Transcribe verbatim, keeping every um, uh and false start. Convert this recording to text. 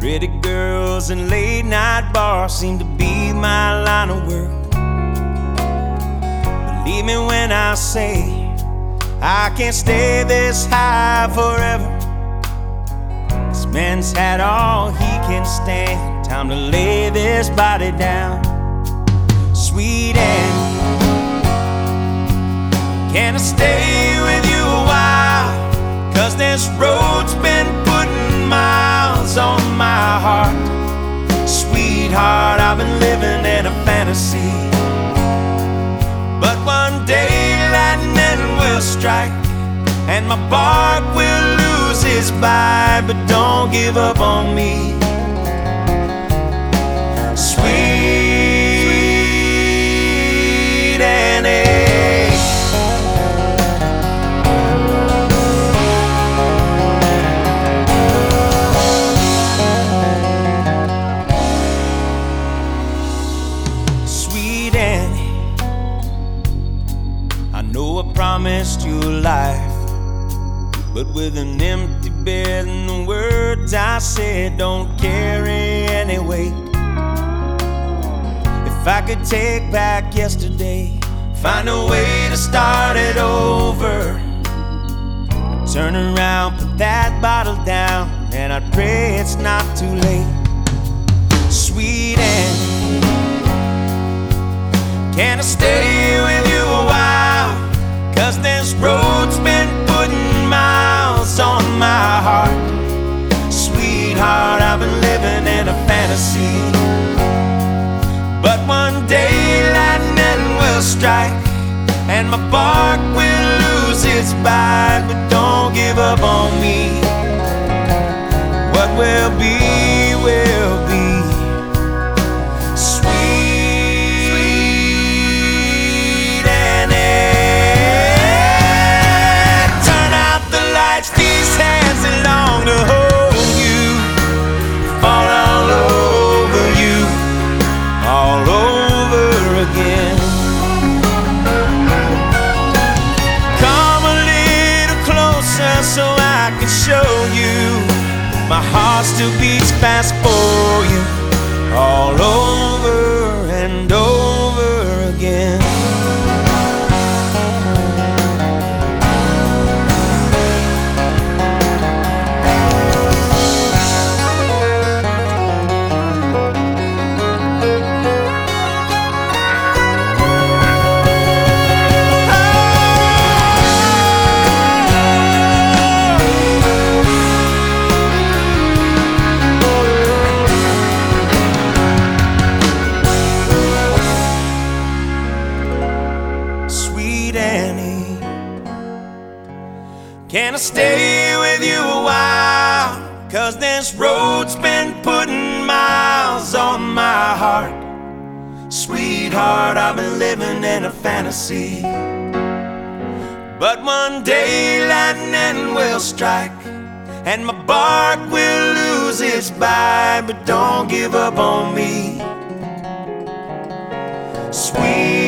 Pretty girls and late night bars seem to be my line of work. Believe me when I say I can't stay this high forever. This man's had all he can stand. Time to lay this body down. Sweet Annie, can I stay with you a while? 'Cause this road's been putting miles on my heart. Sweetheart, I've been living in a fantasy, but one day lightning will strike and my bark will lose its bite. But don't give up on me, sweet Annie. I know I promised you a life, but with an empty bed and the words I said don't carry any weight. If I could take back yesterday, find a way to start it over, turn around, put that bottle down, and I'd pray it's not too late. Sweet Annie, can I stay with you a while? 'Cause this road's been putting miles on my heart. Sweetheart, I've been living in a fantasy, but one day lightning will strike and my bark will lose its bite. But don't give up on me, what will be, will be. These hands that long to hold you, fall all over you, all over again. Come a little closer so I can show you my heart still beats fast for you, all over and over again. Can I stay with you a while? 'Cause this road's been putting miles on my heart. Sweetheart, I've been living in a fantasy, but one day lightning will strike and my bark will lose its bite. But don't give up on me, sweet